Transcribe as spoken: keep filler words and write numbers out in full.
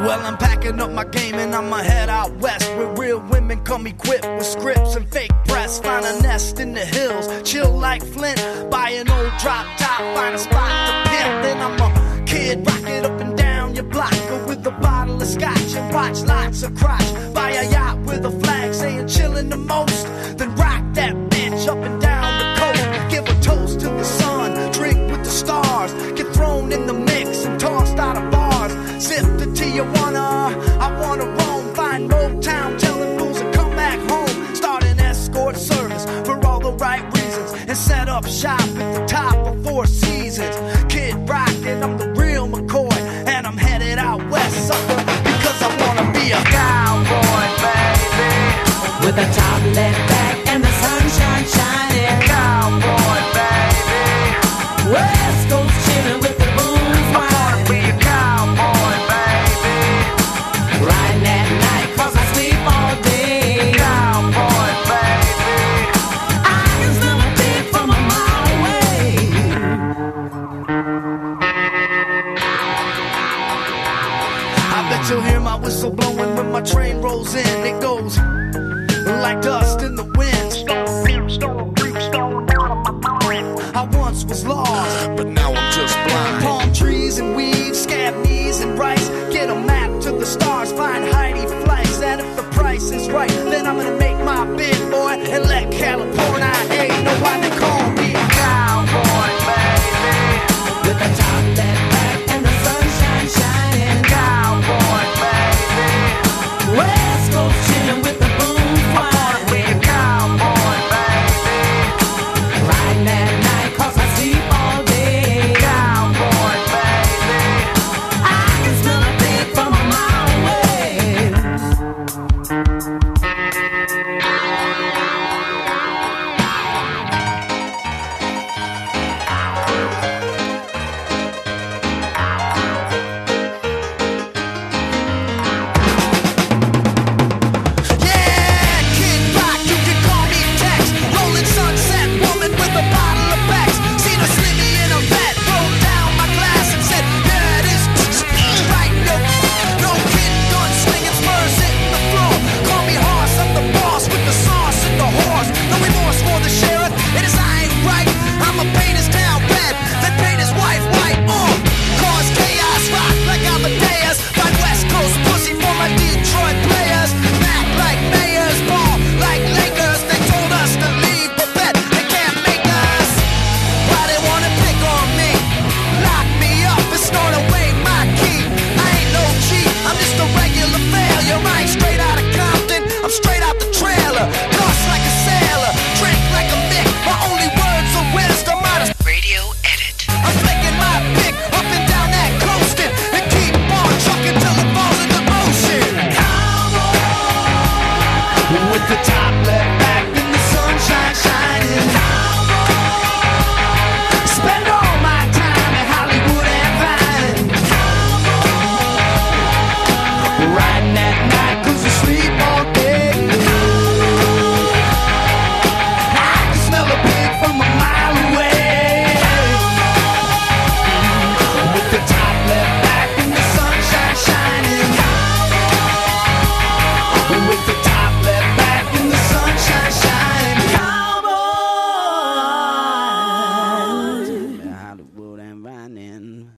Well, I'm packing up my game and I'ma head out west, where real women come equipped with scripts and fake breasts. Find a nest in the hills, chill like Flint. Buy an old drop top, find a spot to pimp. Then I'm a kid, rock it up and down your block with a bottle of scotch and watch lots of crotch. Buy a yacht with a flag saying chillin' the most. Then rock that bitch up and down the coast. Give a toast to the sun, drink with the stars. Get thrown in the mix and tossed out of bars. Sip the Tijuana, I wanna roam. Find Motown, telling fools to come back home. Start an escort service for all the right reasons, and set up shop at the top of Four Seasons. Kid Rock and I'm the real McCoy, and I'm headed out west, sucker, because I wanna be a cowboy, baby. With a top left back and the sunshine shining. Cowboy, baby. West Coast chillin' with the booze I wanna be a cowboy, baby. riding at night cause I sleep all day. Cowboy, baby. I can smell a pig from a mile away. I bet you'll hear my whistle blowing when my train rolls in. It goes like dust in the wind. I once was lost, but now I'm just blind. Palm trees and weeds, scab knees and rice. Get a map to the stars, find Heidi Fleiss. And if the price is right, then I'm gonna make my bid, boy, and let California